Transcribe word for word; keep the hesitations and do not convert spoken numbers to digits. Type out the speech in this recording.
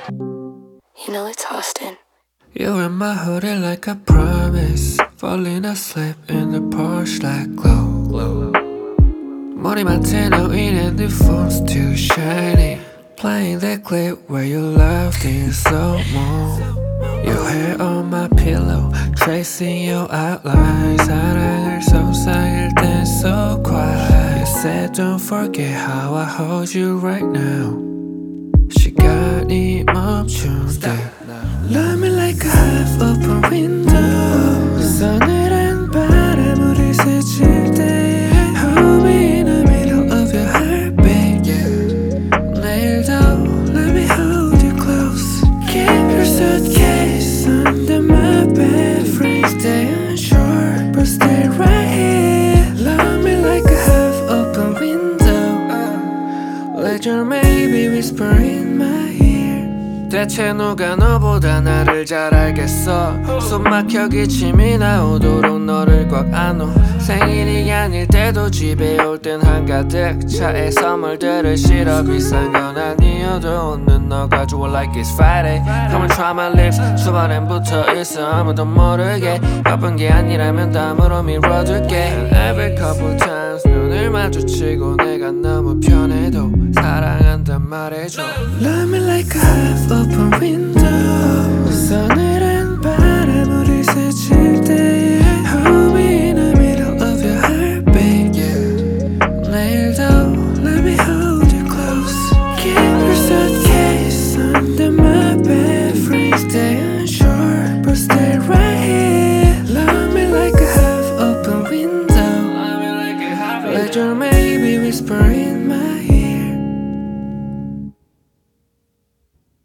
You know it's Austin. You're in my hoodie like I promised. Falling asleep in the porch like glow, glow. 머리맡에 놓인 and the phone's too shiny. Playing that clip where you laughed in slow-mo. Your hair on my pillow, tracing your outlines. 사랑을 속삭일 땐 so quiet. You said don't forget how I hold you right now. 시간이 멈춘대. Love me like a half-open window. 서늘한 바람을 스칠 때 Hold me in the middle of your heartbeat. 내일도 let me hold you close. Keep your suitcase under my bed. Free, stay unsure, but stay right here. Love me like a half-open window. Let your maybe whisper in my ear. 대체 누가 너보다 나를 잘 알겠어. 숨막혀 기침이 나오도록 너를 꽉 안어. 생일이 아닐 때도 집에 올 땐 한가득 차에 선물들을 실어. 비싼 건 아니어도 웃는 너가 좋아 like it's Friday. Come and try my lips. 수발엔 붙어 있어 아무도 모르게. 바쁜 게 아니라면 다음으로 미뤄둘게. And every couple times 눈을 마주치고 내가 너무 편해도 사랑한단 말해줘. Love me like a half-open window.